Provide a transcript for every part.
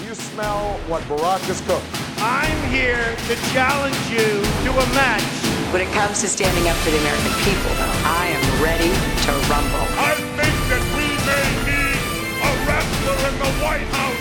you smell what Barack has cooked? I'm here to challenge you to a match. When it comes to standing up for the American people, though, I am ready to rumble. I think that we may need a wrestler in the White House.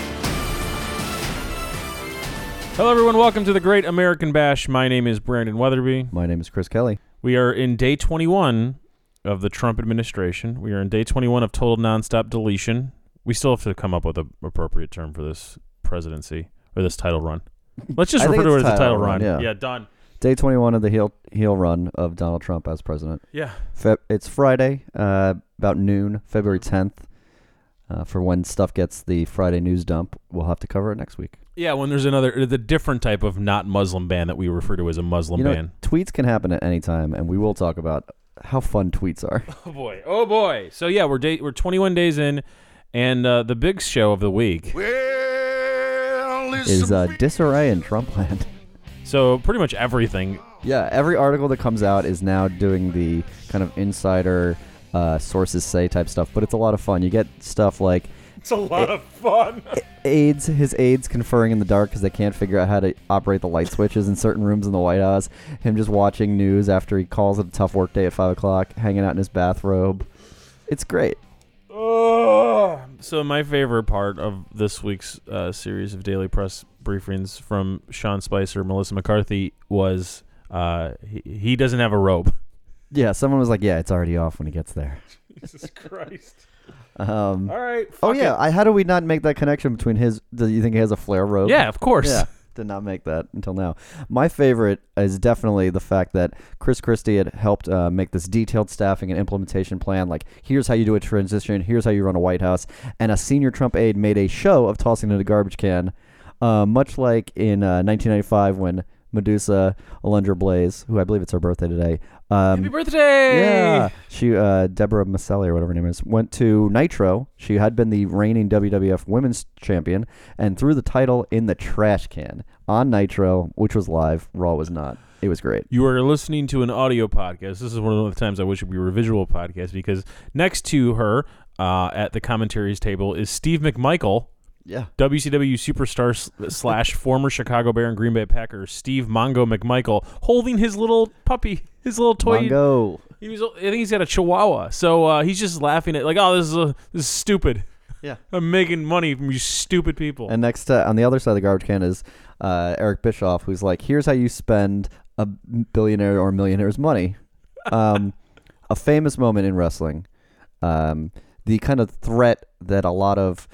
Hello, everyone. Welcome to the Great American Bash. My name is Brandon Weatherby. My name is Chris Kelly. We are in day 21 of the Trump administration. We are in day 21 of total nonstop deletion. We still have to come up with an appropriate term for this presidency or this title run. Let's just refer to it as the title run. Yeah, done. Day 21 of the heel run of Donald Trump as president. Yeah. It's Friday, about noon, February 10th. For when stuff gets the Friday news dump, we'll have to cover it next week. Yeah, when there's the different type of not Muslim ban that we refer to as a Muslim ban. Tweets can happen at any time, and we will talk about how fun tweets are. Oh boy. So yeah, we're 21 days in, and the big show of the week is disarray in Trumpland. So pretty much everything. Yeah, every article that comes out is now doing the kind of insider sources say type stuff, but it's a lot of fun. You get stuff like it's a lot of fun. His aides conferring in the dark because they can't figure out how to operate the light switches in certain rooms in the White House. Him just watching news after he calls it a tough work day at 5 o'clock, hanging out in his bathrobe. It's great. So my favorite part of this week's series of daily press briefings from Sean Spicer, Melissa McCarthy, was he doesn't have a robe. Yeah, someone was like, yeah, it's already off when he gets there. Jesus Christ. All right. How do we not make that connection between his... Do you think he has a flare robe? Yeah, of course. Yeah, did not make that until now. My favorite is definitely the fact that Chris Christie had helped make this detailed staffing and implementation plan. Like, here's how you do a transition. Here's how you run a White House. And a senior Trump aide made a show of tossing it in a garbage can, much like in 1995 when Medusa Alundra Blaze, who I believe it's her birthday today. Happy birthday! Yeah. She, Deborah Maselli, or whatever her name is, went to Nitro. She had been the reigning WWF Women's Champion and threw the title in the trash can on Nitro, which was live. Raw was not. It was great. You are listening to an audio podcast. This is one of the times I wish we were a visual podcast because next to her at the commentaries table is Steve McMichael. Yeah. WCW superstar / former Chicago Bear and Green Bay Packer Steve Mongo McMichael holding his little puppy, his little toy. Mongo. I think he's got a Chihuahua, so he's just laughing at like, oh, this is stupid. Yeah. I'm making money from you stupid people. And next on the other side of the garbage can is Eric Bischoff, who's like, here's how you spend a billionaire or millionaire's money. A famous moment in wrestling. The kind of threat that a lot of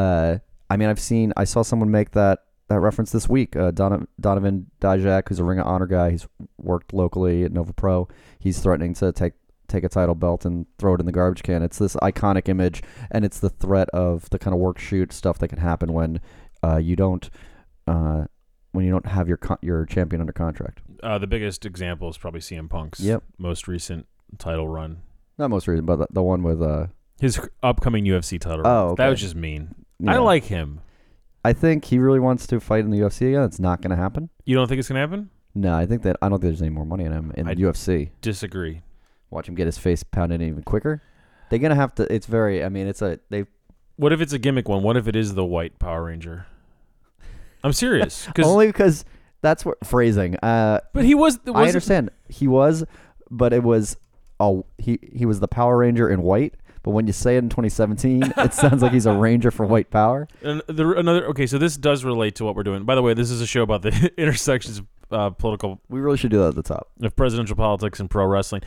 I saw someone make that reference this week. Donovan Dijak, who's a Ring of Honor guy, he's worked locally at Nova Pro. He's threatening to take a title belt and throw it in the garbage can. It's this iconic image, and it's the threat of the kind of work shoot stuff that can happen when you don't have your champion under contract. The biggest example is probably CM Punk's most recent title run. Not most recent, but the one with his upcoming UFC title run. Oh, okay. That was just mean. Yeah. I like him. I think he really wants to fight in the UFC again. It's not going to happen. You don't think it's going to happen? No, I don't think there's any more money in him in the UFC. Disagree. Watch him get his face pounded in even quicker. They're going to have to. It's very. I mean, What if it's a gimmick one? What if it is the White Power Ranger? I'm serious. Only because that's what phrasing. But he was. I understand. He was, but it was. He was the Power Ranger in white. But when you say it in 2017, it sounds like he's a ranger for white power. Okay, so this does relate to what we're doing. By the way, this is a show about the intersections of political. We really should do that at the top. Of presidential politics and pro wrestling.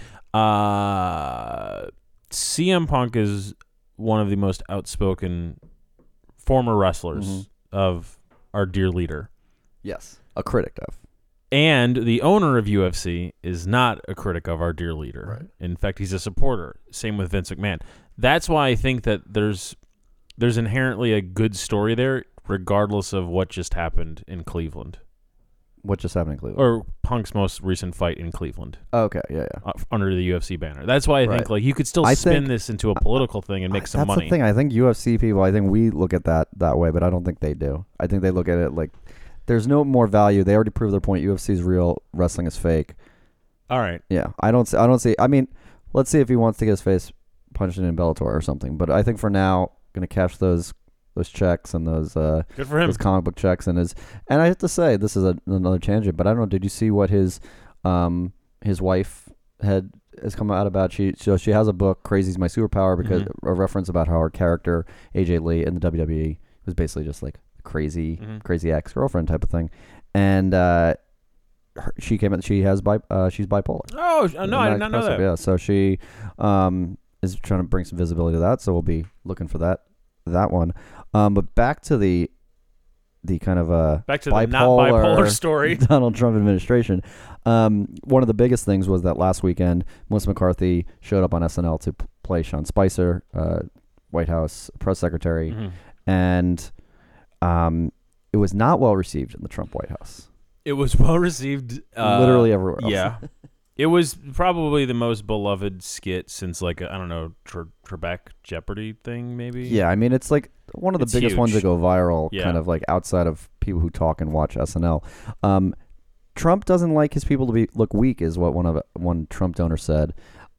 CM Punk is one of the most outspoken former wrestlers of our dear leader. Yes, a critic of. And the owner of UFC is not a critic of our dear leader. Right. In fact, he's a supporter. Same with Vince McMahon. That's why I think that there's inherently a good story there, regardless of what just happened in Cleveland. What just happened in Cleveland? Or Punk's most recent fight in Cleveland. Oh, okay, yeah. Under the UFC banner. That's why I think like you could still spin this into a political thing and make some money. That's the thing. I think UFC people, we look at that way, but I don't think they do. I think they look at it like there's no more value. They already proved their point. UFC is real. Wrestling is fake. All right. Yeah, I don't see. I mean, let's see if he wants to get his face punched in Bellator or something. But I think for now, going to cash those checks and those Good for him. those comic book checks and I have to say, this is another tangent, but I don't know. Did you see what his wife has come out about? She has a book, Crazy's My Superpower, because a reference about how her character AJ Lee in the WWE was basically just like crazy ex-girlfriend type of thing, and she came out. She's bipolar. Oh no, I did not know that. Yeah, so she is trying to bring some visibility to that. So we'll be looking for that one. But back to the kind of back to the not bipolar story. Donald Trump administration. One of the biggest things was that last weekend, Melissa McCarthy showed up on SNL to play Sean Spicer, White House press secretary, and it was not well received in the Trump White House. It was well received, literally everywhere else. Yeah, it was probably the most beloved skit since I don't know, Trebek Jeopardy thing, maybe. Yeah, I mean it's like one of the biggest huge. ones that go viral, Yeah. kind of like outside of people who talk and watch SNL. Trump doesn't like his people to look weak, is what one Trump donor said.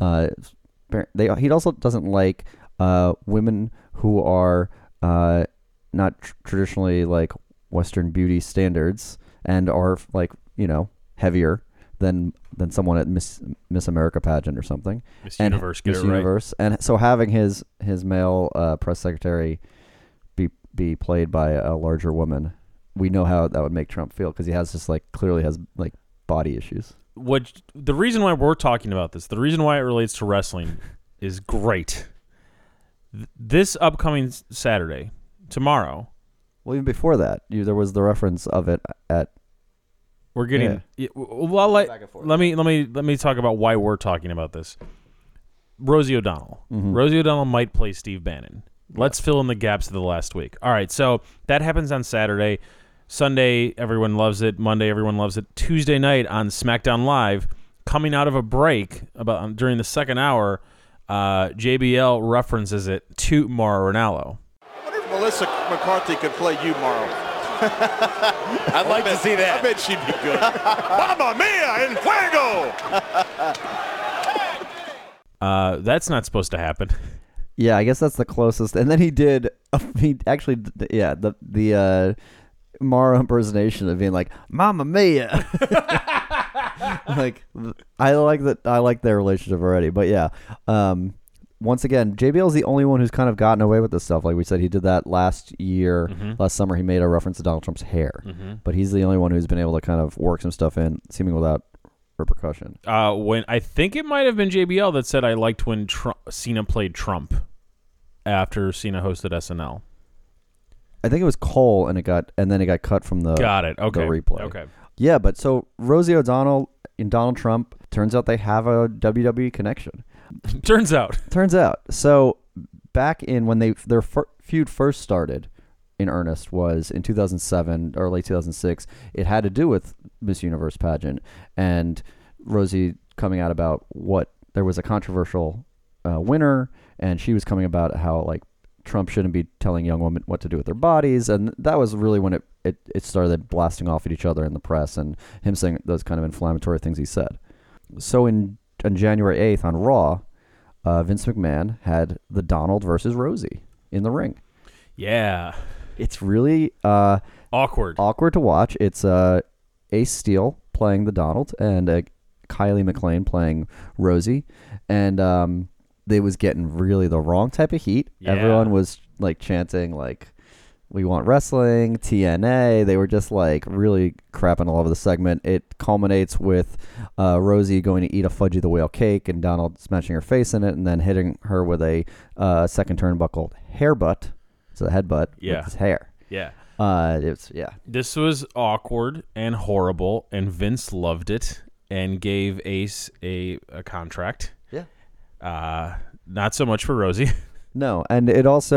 He also doesn't like women who are not traditionally like Western beauty standards and are like heavier than someone at Miss America pageant or something. Miss Universe, get Miss it right. Universe, and so having his male press secretary be played by a larger woman, we know how that would make Trump feel, because he has just clearly has body issues. The reason why we're talking about this, the reason why it relates to wrestling, is great. This upcoming Saturday, tomorrow. Well, even before that, there was the reference of it at. We're getting. Yeah. Well, let me talk about why we're talking about this. Rosie O'Donnell. Mm-hmm. Rosie O'Donnell might play Steve Bannon. Let's fill in the gaps of the last week. All right, so that happens on Saturday. Sunday, everyone loves it. Monday, everyone loves it. Tuesday night on SmackDown Live, coming out of a break during the second hour, JBL references it to Mauro Ranallo. I wonder if Melissa McCarthy could play you, Mauro. I'd like to see that. I bet she'd be good. Mamma mia, en fuego! That's not supposed to happen. Yeah, I guess that's the closest. And then he actually, the Mauro impersonation of being like, "Mamma mia." I like their relationship already. But yeah, once again, JBL is the only one who's kind of gotten away with this stuff. Like we said, he did that last year, last summer. He made a reference to Donald Trump's hair, but he's the only one who's been able to kind of work some stuff in, seeming without repercussion. When I think it might have been JBL that said I liked when Cena played Trump after Cena hosted SNL. I think it was Cole, and then it got cut from the Got it. Okay. the replay. Okay. Yeah, but so Rosie O'Donnell and Donald Trump, turns out they have a WWE connection. Turns out. So back in when their feud first started in earnest was in 2007 or late 2006. It had to do with Miss Universe pageant and Rosie coming out about there was a controversial winner, and she was coming about how Trump shouldn't be telling young women what to do with their bodies, and that was really when it started blasting off at each other in the press and him saying those kind of inflammatory things he said. So on January 8th on Raw, Vince McMahon had the Donald versus Rosie in the ring. Yeah. It's really awkward to watch. It's Ace Steel playing the Donald and Kylie McLean playing Rosie, and they was getting really the wrong type of heat. Yeah. Everyone was chanting we want wrestling, TNA. They were just really crapping all over the segment. It culminates with Rosie going to eat a Fudgy the Whale cake and Donald smashing her face in it and then hitting her with a second turnbuckle hairbutt. It's a headbutt with his hair. Yeah. This was awkward and horrible, and Vince loved it and gave Ace a contract. Yeah. Not so much for Rosie. No, and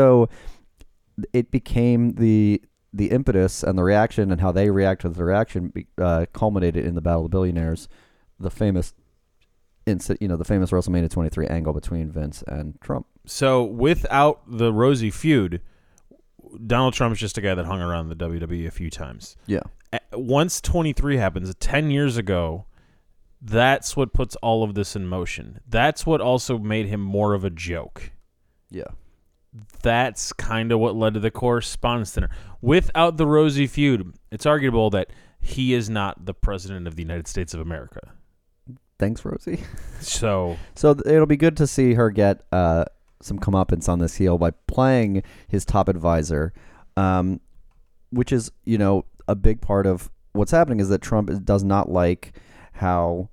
it became the impetus and the reaction and how they reacted to the reaction culminated in the Battle of the Billionaires, the famous WrestleMania 23 angle between Vince and Trump. So without the Rosie feud, Donald Trump's just a guy that hung around the WWE a few times. Yeah. Once 23 happens, 10 years ago, that's what puts all of this in motion. That's what also made him more of a joke. Yeah. that's kind of what led to the correspondence dinner. Without the Rosie feud, it's arguable that he is not the president of the United States of America. Thanks, Rosie. So It'll be good to see her get some comeuppance on this heel by playing his top advisor, which is, a big part of what's happening is that Trump does not like how,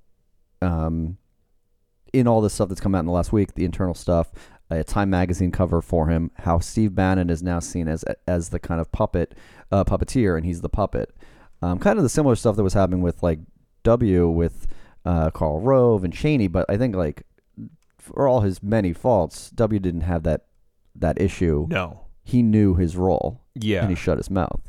in all this stuff that's come out in the last week, the internal stuff, a Time magazine cover for him, how Steve Bannon is now seen as the kind of puppeteer, and he's the puppet. Kind of the similar stuff that was happening with like W with Karl Rove and Cheney, but I think like for all his many faults, W didn't have that issue. no, He knew his role. yeah. And he shut his mouth.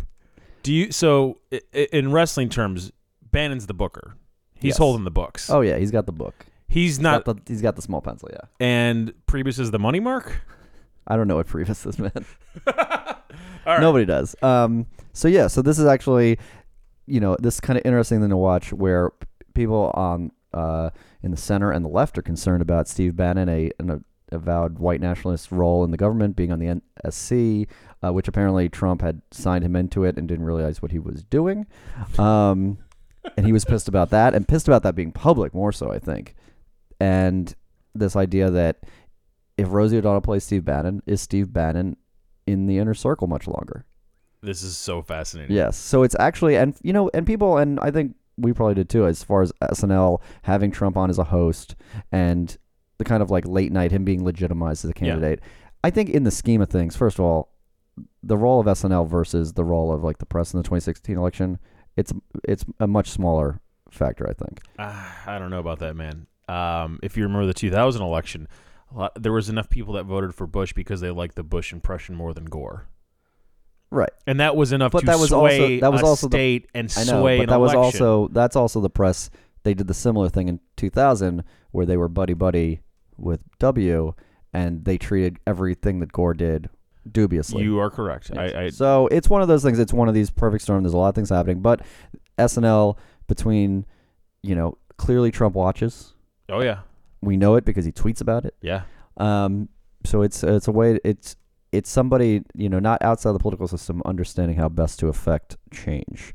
In wrestling terms, Bannon's the booker. He's Yes. holding the books. Oh yeah, he's got the book. He's not. He's got the small pencil. Yeah. And Priebus is the money mark. I don't know what Priebus is, man. All right. Nobody does. So this is actually, this kind of interesting thing to watch where people on in the center and the left are concerned about Steve Bannon, an avowed white nationalist role in the government, being on the NSC, which apparently Trump had signed him into it and didn't realize what he was doing. And he was pissed about that, and pissed about that being public more so, I think. And this idea that if Rosie O'Donnell plays Steve Bannon, is Steve Bannon in the inner circle much longer? This is so fascinating. Yes. So it's actually, and people, and I think we probably did too, as far as SNL having Trump on as a host and the kind of like late night, him being legitimized as a candidate. Yeah. I think in the scheme of things, first of all, the role of SNL versus the role of like the press in the 2016 election, it's a much smaller factor, I think. I don't know about that, man. If you remember the 2000 election, there was enough people that voted for Bush because they liked the Bush impression more than Gore. Right. And that was enough but to that was sway also a state and I know, sway but an that election. was that's also the press. They did the similar thing in 2000 where they were buddy with W, and they treated everything that Gore did dubiously. You are correct. Yes. So it's one of those things. It's one of these perfect storms. There's a lot of things happening, but SNL between, clearly Trump watches. Oh yeah. We know it because he tweets about it. Yeah. So it's a way. It's somebody, not outside the political system understanding how best to affect change.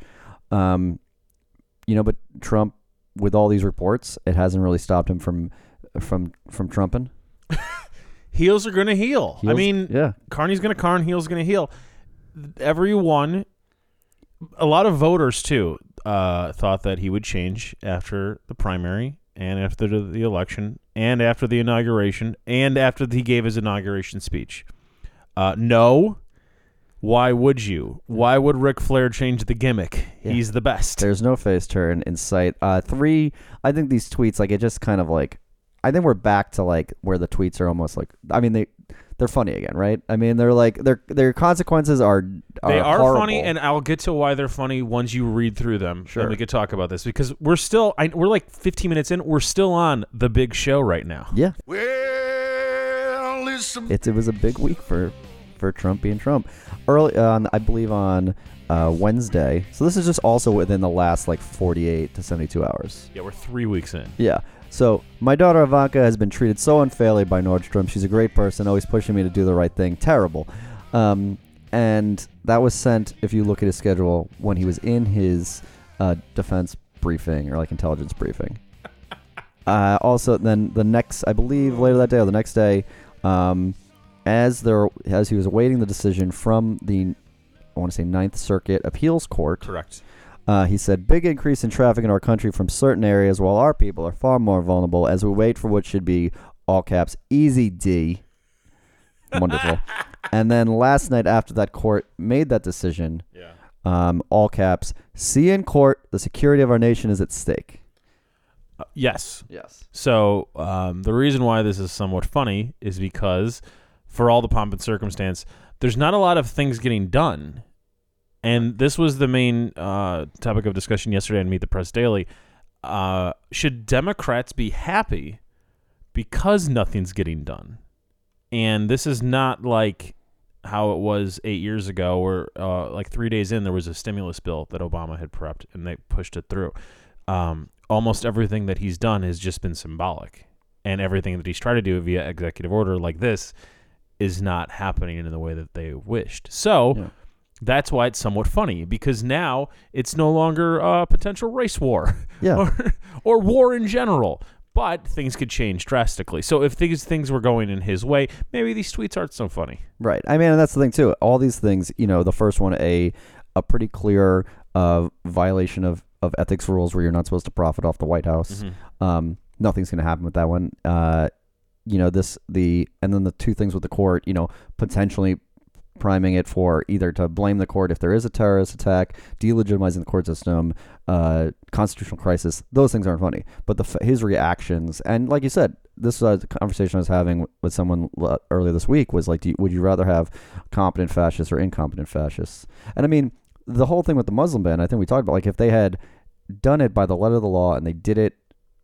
But Trump, with all these reports, it hasn't really stopped him from trumping. Heels are going to heal. I mean, yeah. Carney's going to carn, heels going to heal. Everyone, a lot of voters too, thought that he would change after the primary and after the election and after the inauguration and after he gave his inauguration speech. No. Why would you? Why would Ric Flair change the gimmick? Yeah. He's the best. There's no face turn in sight. I think these tweets, like, it just kind of like, I think we're back to like where the tweets are almost like, I mean, they're funny again, right? I mean, they're like, their consequences are horrible. Funny, and I'll get to why they're funny once you read through them. Sure. And we could talk about this because we're like 15 minutes in. We're still on the big show right now. Yeah. Well, listen. It was a big week for Trump being Trump. Early on, I believe on Wednesday. So this is just also within the last like 48 to 72 hours. Yeah, we're 3 weeks in. Yeah. So my daughter Ivanka has been treated so unfairly by Nordstrom. She's a great person, always pushing me to do the right thing. Terrible. And that was sent, if you look at his schedule, when he was in his defense briefing or like intelligence briefing. Also, then the next, I believe later that day or the next day, as he was awaiting the decision from the, I want to say, Ninth Circuit Appeals Court. Correct. He said, big increase in traffic in our country from certain areas while our people are far more vulnerable as we wait for what should be, all caps, easy D. Wonderful. And then last night after that court made that decision, all caps, see in court, the security of our nation is at stake. Yes. Yes. So the reason why this is somewhat funny is because for all the pomp and circumstance, there's not a lot of things getting done. And this was the main topic of discussion yesterday on Meet the Press Daily. Should Democrats be happy because nothing's getting done? And this is not like how it was 8 years ago where like 3 days in, there was a stimulus bill that Obama had prepped and they pushed it through. Almost everything that he's done has just been symbolic. And everything that he's tried to do via executive order like this is not happening in the way that they wished. So that's why it's somewhat funny, because now it's no longer a potential race war or war in general. But things could change drastically. So if these things were going in his way, maybe these tweets aren't so funny. Right. I mean, and that's the thing, too. All these things, the first one, a pretty clear violation of ethics rules where you're not supposed to profit off the White House. Nothing's going to happen with that one. And then the two things with the court, potentially priming it for either to blame the court if there is a terrorist attack, delegitimizing the court system, constitutional crisis. Those things aren't funny. But his reactions, and like you said, this was a conversation I was having with someone earlier this week, was like, would you rather have competent fascists or incompetent fascists? And I mean, the whole thing with the Muslim ban, I think we talked about, like, if they had done it by the letter of the law and they did it,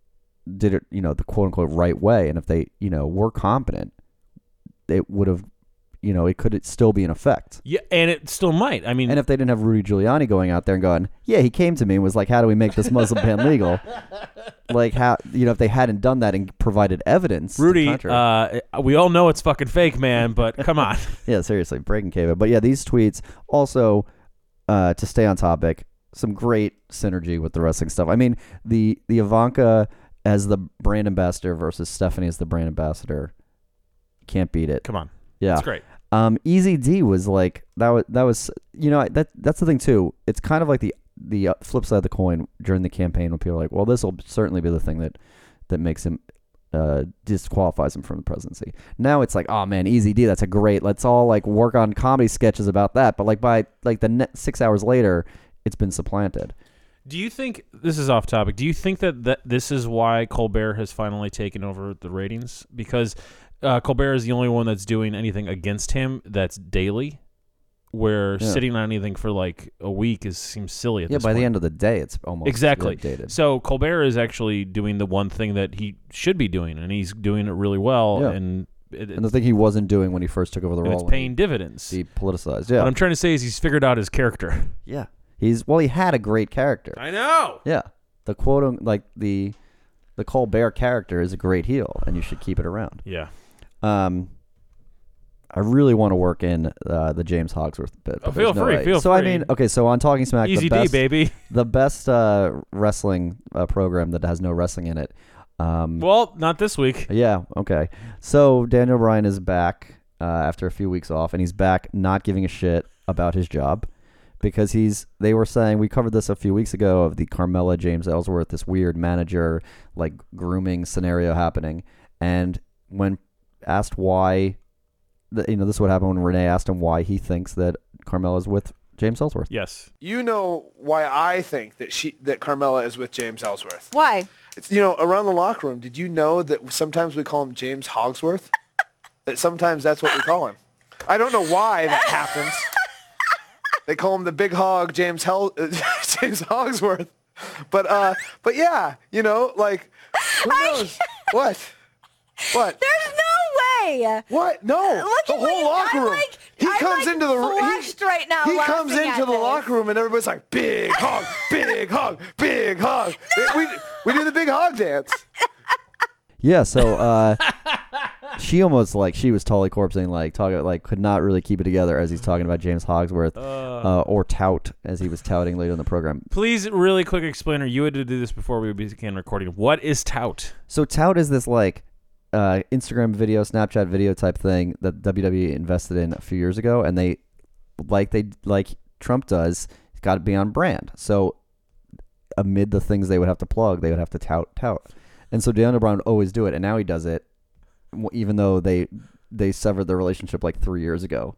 the quote unquote right way, and if they, were competent, it would have, it could still be in effect. Yeah, and it still might. I mean, and if they didn't have Rudy Giuliani going out there and going, yeah, he came to me and was like, how do we make this Muslim ban legal? Like, how, if they hadn't done that and provided evidence. Rudy, we all know it's fucking fake, man, but come on. Yeah, seriously, breaking cave. But yeah, these tweets also, to stay on topic, some great synergy with the wrestling stuff. I mean, the Ivanka as the brand ambassador versus Stephanie as the brand ambassador, can't beat it. Come on. Yeah, it's great. Easy D was like that was that's the thing too. It's kind of like the flip side of the coin during the campaign when people are like, well, this will certainly be the thing that makes him disqualifies him from the presidency. Now it's like, oh man, Easy D, that's a great. Let's all like work on comedy sketches about that. But like by like the 6 hours later, it's been supplanted. Do you think, this is off topic, do you think that this is why Colbert has finally taken over the ratings? Because Colbert is the only one that's doing anything against him that's daily, where sitting on anything for like a week seems silly at this point. By the end of the day, it's almost exactly outdated. So Colbert is actually doing the one thing that he should be doing, and he's doing it really well. Yeah. And the thing he wasn't doing when he first took over the role. It's paying dividends. He politicized, yeah. What I'm trying to say is he's figured out his character. Yeah. He had a great character. I know. Yeah. The quote, like the Colbert character is a great heel, and you should keep it around. Yeah. I really want to work in the James Hogsworth bit. But feel free. So I mean, okay. So on Talking Smack, Easy D, baby. The best wrestling program that has no wrestling in it. Well, not this week. Yeah. Okay. So Daniel Bryan is back after a few weeks off, and he's back not giving a shit about his job. Because they were saying, we covered this a few weeks ago, of the Carmella James Ellsworth, this weird manager like grooming scenario happening. And when asked why, this is what happened when Renee asked him why he thinks that Carmella's with James Ellsworth. Yes. You know why I think that Carmella is with James Ellsworth. Why? It's, around the locker room, did you know that sometimes we call him James Hogsworth? That sometimes that's what we call him. I don't know why that happens. They call him the Big Hog, James Hogsworth. But yeah, like, who knows? What? There's no way. What? No. Look the at whole locker room. He comes into the room. Right now. He comes into the locker room and everybody's like, Big Hog, Big Hog, Big Hog. We do the Big Hog dance. Yeah. So she almost she was totally corpsing, could not really keep it together as he's talking about James Hogsworth or tout as he was touting later in the program. Please, really quick explainer. You had to do this before we began recording. What is tout? So tout is this Instagram video, Snapchat video type thing that WWE invested in a few years ago, and they Trump does, it's got to be on brand. So amid the things they would have to plug, they would have to tout. And so Daniel Bryan would always do it, and now he does it, even though they severed their relationship 3 years ago.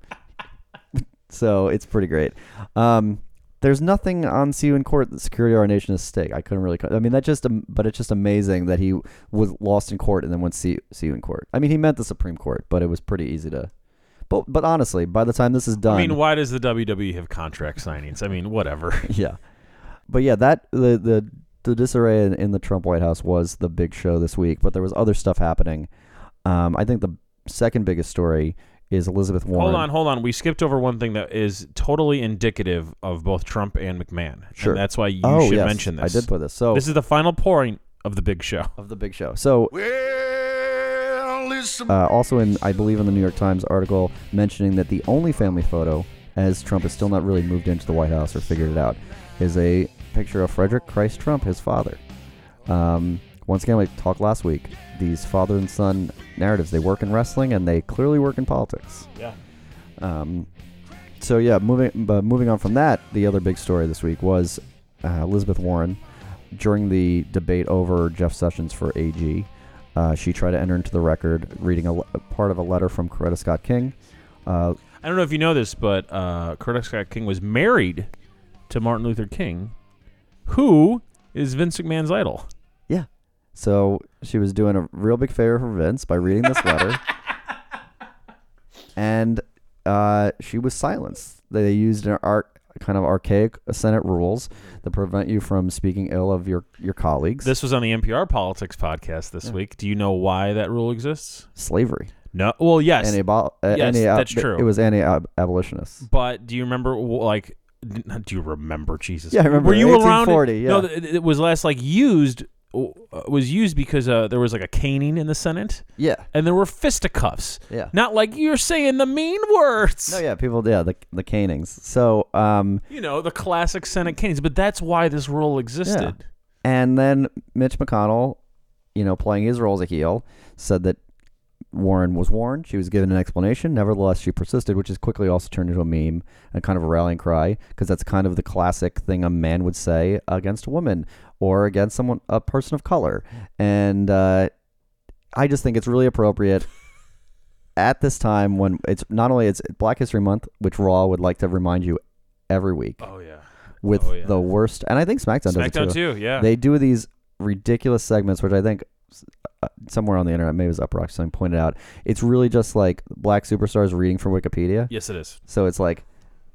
So it's pretty great. There's nothing on See You in Court that Security of Our Nation is stake. I couldn't really. I mean, but it's just amazing that he was lost in court and then went see you in court. I mean, he meant the Supreme Court, but it was pretty easy to. But honestly, by the time this is done, I mean, why does the WWE have contract signings? I mean, whatever. Yeah, but yeah, that the disarray in the Trump White House was the big show this week. But there was other stuff happening. I think the second biggest story is Elizabeth Warren. Hold on. We skipped over one thing that is totally indicative of both Trump and McMahon. Sure. And that's why you should mention this. I did put this. So this is the final point of the big show. So Well, Also I believe in the New York Times article mentioning that the only family photo, as Trump has still not really moved into the White House or figured it out, is a picture of Frederick Christ Trump, his father. Once again, we talked last week, these father and son narratives, they work in wrestling and they clearly work in politics. Yeah. So yeah, moving on from that, the other big story this week was Elizabeth Warren. During the debate over Jeff Sessions for AG, she tried to enter into the record reading a part of a letter from Coretta Scott King. I don't know if you know this, but Coretta Scott King was married to Martin Luther King, who is Vince McMahon's idol. Yeah. So she was doing a real big favor for Vince by reading this letter. And she was silenced. They used an kind of archaic Senate rules that prevent you from speaking ill of your colleagues. This was on the NPR Politics podcast this week. Do you know why that rule exists? Slavery. No. Well, yes. Yes, that's true. It was anti-abolitionists. But do you remember, like, do you remember, Jesus? Yeah, I remember. Were you around? 1840, yeah. No, it was last, like, used because there was, like, a caning in the Senate. Yeah. And there were fisticuffs. Yeah. Not like you're saying the mean words. No, yeah, the canings. So, the classic Senate canings. But that's why this rule existed. Yeah. And then Mitch McConnell, playing his role as a heel, said that Warren was warned. She was given an explanation. Nevertheless, she persisted, which is quickly also turned into a meme and kind of a rallying cry, because that's kind of the classic thing a man would say against a woman or against a person of color. And I just think it's really appropriate at this time when it's not only it's Black History Month, which Raw would like to remind you every week. Oh yeah. With the worst, and I think SmackDown does it too. too. Yeah. They do these ridiculous segments, which I think somewhere on the internet, maybe it was Uprock, something pointed out. It's really just like black superstars reading from Wikipedia. Yes, it is. So it's like,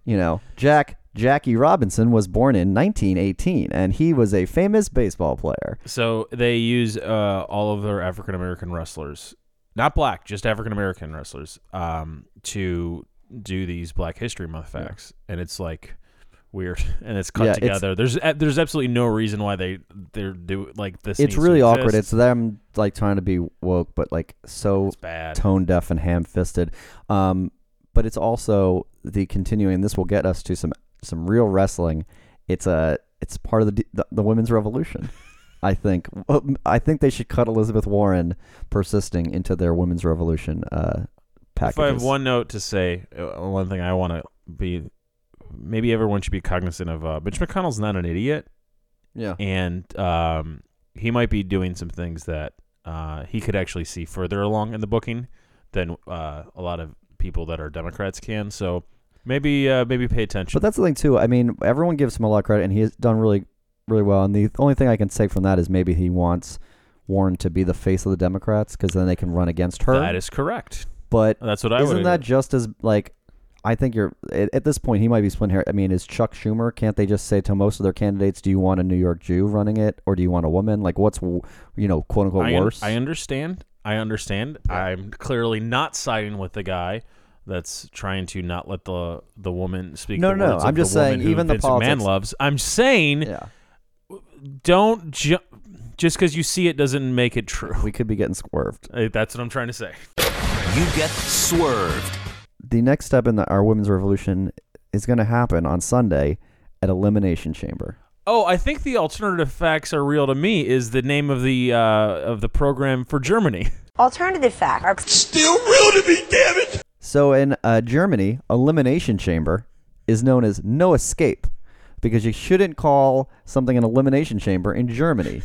Jackie Robinson was born in 1918, and he was a famous baseball player. So they use all of their African American wrestlers, not black, just African American wrestlers, to do these Black History Month facts, and it's like weird, and it's cut together. There's absolutely no reason why they're do like this. It's really awkward. It's them like trying to be woke, but like so tone deaf and ham fisted. But it's also the continuing. This will get us to some real wrestling. It's part of the women's revolution. I think they should cut Elizabeth Warren persisting into their women's revolution packages. If I have one note to say, one thing I want to be. Maybe everyone should be cognizant of Mitch McConnell's not an idiot. Yeah. And he might be doing some things that he could actually see further along in the booking than a lot of people that are Democrats can. So maybe pay attention. But that's the thing, too. I mean, everyone gives him a lot of credit, and he has done really, really well. And the only thing I can say from that is maybe he wants Warren to be the face of the Democrats because then they can run against her. That is correct. But that's what I would. Isn't that just as, like... I think you're at this point. He might be splitting hair. I mean, is Chuck Schumer? Can't they just say to most of their candidates, "Do you want a New York Jew running it, or do you want a woman?" Like, what's quote unquote worse? I understand. I'm clearly not siding with the guy that's trying to not let the woman speak. No. I'm just saying, even the Vince politics. McMahon loves. I'm saying, don't just because you see it doesn't make it true. We could be getting swerved. That's what I'm trying to say. You get swerved. The next step in our women's revolution is going to happen on Sunday at Elimination Chamber. Oh, I think the alternative facts are real to me is the name of the program for Germany. Alternative fact are Still real to me, damn it! So in Germany, Elimination Chamber is known as No Escape because you shouldn't call something an elimination chamber in Germany.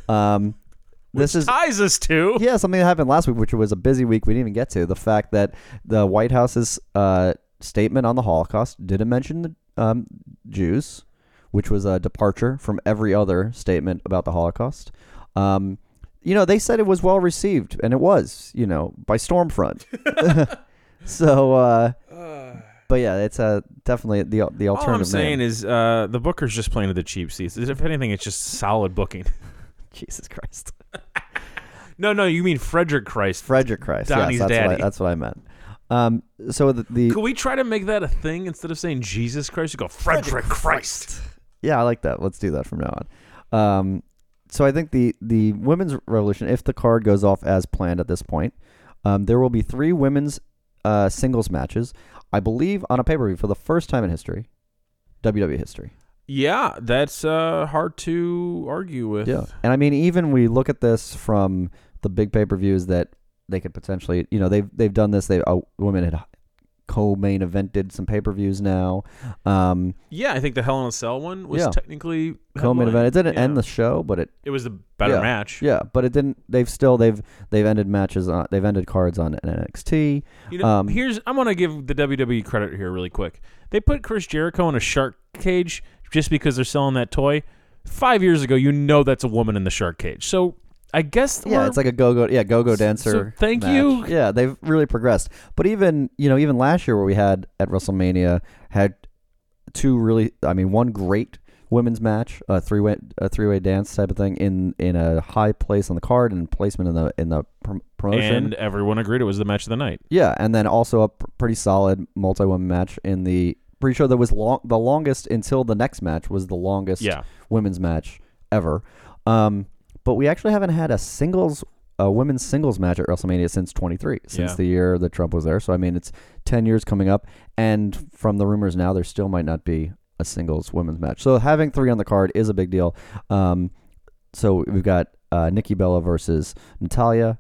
This ties us to something that happened last week, which was a busy week we didn't even get to. The fact that the White House's statement on the Holocaust didn't mention the Jews, which was a departure from every other statement about the Holocaust. They said it was well received, and it was, by Stormfront. So, but yeah, it's definitely the alternative. All I'm saying is the booker's just playing to the cheap seats. If anything, it's just solid booking. Jesus Christ. No, you mean Frederick Christ. Frederick Christ. Donnie's daddy. That's what I meant. So the could we try to make that a thing instead of saying Jesus Christ? You go Frederick Christ. Yeah, I like that. Let's do that from now on. So I think the women's revolution, if the card goes off as planned at this point, There will be 3 women's singles matches, I believe, on a pay-per-view for the first time in history, WWE history. Yeah, that's hard to argue with. Yeah, and I mean, even we look at this from the big pay-per-views that they could potentially, they've done this. Women had co-main evented some pay-per-views now. Yeah, I think the Hell in a Cell one was technically co-main event. It didn't end the show, but it was the better match. Yeah, but it didn't. They've ended matches on. They've ended cards on NXT. I'm gonna give the WWE credit here really quick. They put Chris Jericho in a shark cage just because they're selling that toy. 5 years ago, that's a woman in the shark cage. So I guess it's like a go-go dancer. So thank match. you. Yeah, they've really progressed. But even last year, where we had at WrestleMania had one great women's match, a three-way dance type of thing in a high place on the card and placement in the promotion. And everyone agreed it was the match of the night. Yeah, and then also a pretty solid multi-woman match in the pre-show that was the longest until the next match was the longest women's match ever. But we actually haven't had a women's singles match at WrestleMania since 23, since the year that Trump was there. So, I mean, it's 10 years coming up. And from the rumors now, there still might not be a singles women's match. So having 3 on the card is a big deal. So we've got Nikki Bella versus Natalya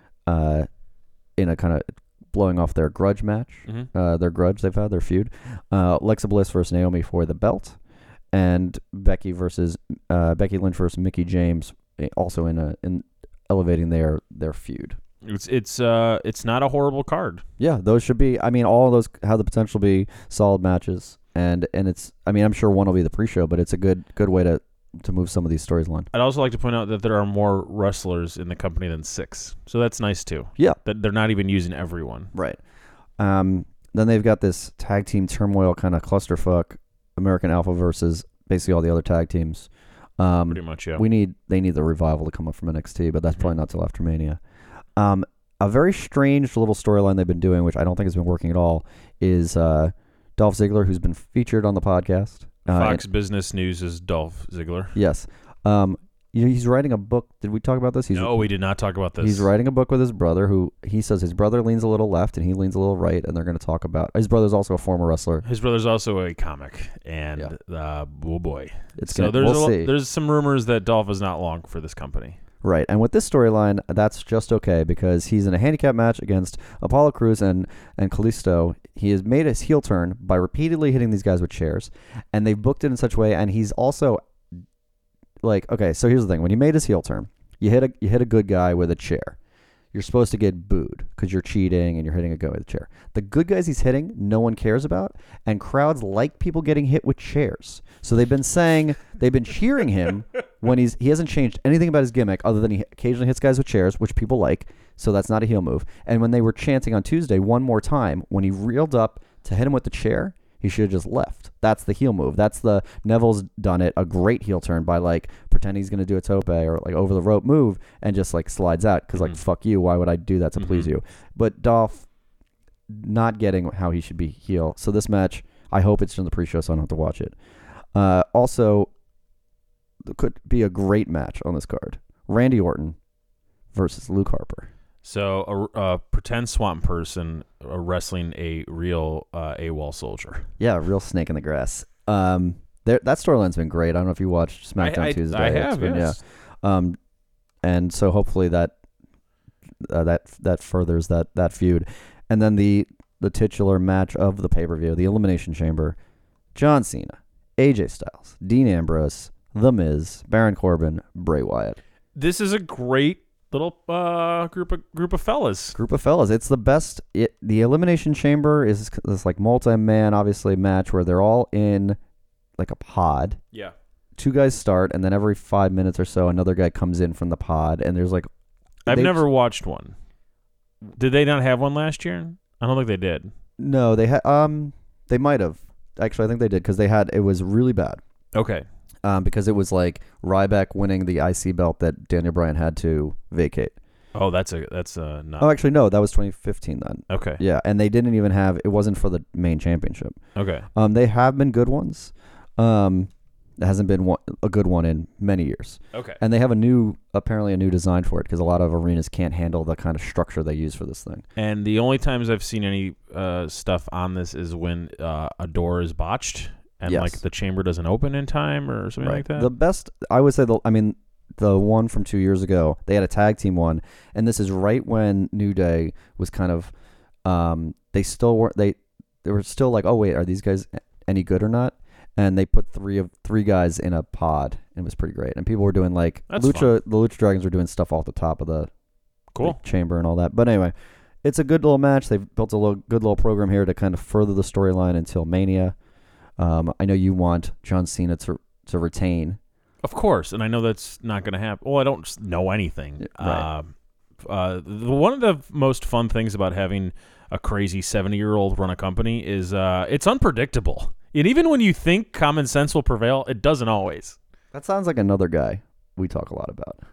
in a kind of blowing off their grudge match, their grudge they've had, their feud. Alexa Bliss versus Naomi for the belt. And Becky Lynch versus Mickie James, also in elevating their feud. It's not a horrible card. Yeah, those should be. I mean, all of those have the potential to be solid matches, and it's. I mean, I'm sure one will be the pre-show, but it's a good way to move some of these stories along. I'd also like to point out that there are more wrestlers in the company than 6, so that's nice too. Yeah, that they're not even using everyone. Right. Then they've got this tag team turmoil kind of clusterfuck. American Alpha versus basically all the other tag teams. Pretty much, yeah. They need the revival to come up from NXT, but that's probably not till after Mania. A very strange little storyline they've been doing, which I don't think has been working at all, is Dolph Ziggler, who's been featured on the podcast. Fox Business News is Dolph Ziggler. Yes. He's writing a book. Did we talk about this? No, we did not talk about this. He's writing a book with his brother, who he says his brother leans a little left and he leans a little right, and they're going to talk about. His brother's also a former wrestler. His brother's also a comic, and oh boy, we'll see. There's some rumors that Dolph is not long for this company. Right, and with this storyline, that's just okay because he's in a handicap match against Apollo Crews and Kalisto. He has made his heel turn by repeatedly hitting these guys with chairs, and they've booked it in such a way, and he's also. Okay, so here's the thing. When you made his heel turn, you hit a good guy with a chair. You're supposed to get booed because you're cheating and you're hitting a guy with a chair. The good guys he's hitting, no one cares about, and crowds like people getting hit with chairs. So they've been cheering him when he hasn't changed anything about his gimmick other than he occasionally hits guys with chairs, which people like, so that's not a heel move. And when they were chanting on Tuesday one more time, when he reeled up to hit him with the chair, he should have just left. That's the heel move. Neville's done it, a great heel turn by pretending he's going to do a tope or over the rope move and just slides out because fuck you, why would I do that to please you? But Dolph not getting how he should be heel. So this match, I hope it's in the pre-show so I don't have to watch it. Also, there could be a great match on this card. Randy Orton versus Luke Harper. So a pretend swamp person wrestling a real AWOL soldier. Yeah, a real snake in the grass. That storyline's been great. I don't know if you watched SmackDown Tuesday. I have, yes. Yeah. And so hopefully that furthers that feud. And then the titular match of the pay-per-view, the Elimination Chamber, John Cena, AJ Styles, Dean Ambrose, The Miz, Baron Corbin, Bray Wyatt. This is a great little group of fellas. It's the best. The Elimination Chamber is this multi-man, obviously, match where they're all in a pod. Yeah. 2 guys start, and then every 5 minutes or so, another guy comes in from the pod, and there's I've never watched one. Did they not have one last year? I don't think they did. No, they had. They might have. Actually, I think they did because it was really bad. Okay. Because it was Ryback winning the IC belt that Daniel Bryan had to vacate. Oh, that's not. Oh, actually, no, that was 2015 then. Okay. Yeah, and they didn't even have. It wasn't for the main championship. Okay. They have been good ones. There hasn't been a good one in many years. Okay. And they have apparently a new design for it because a lot of arenas can't handle the kind of structure they use for this thing. And the only times I've seen any stuff on this is when a door is botched and Yes. like the chamber doesn't open in time or something like that. The best, I would say, the one from 2 years ago, they had a tag team one, and this is right when New Day was kind of, they were still like, oh wait, are these guys any good or not? And they put three guys in a pod, and it was pretty great. And people were doing like That's the Lucha Dragons were doing stuff off the top of the Cool. chamber and all that. But anyway, it's a good little match. They've built a good little program here to kind of further the storyline until Mania. I know you want John Cena to retain. Of course, and I know that's not going to happen. Well, I don't know anything. Right. One of the most fun things about having a crazy 70-year-old run a company is it's unpredictable. And even when you think common sense will prevail, it doesn't always. That sounds like another guy we talk a lot about.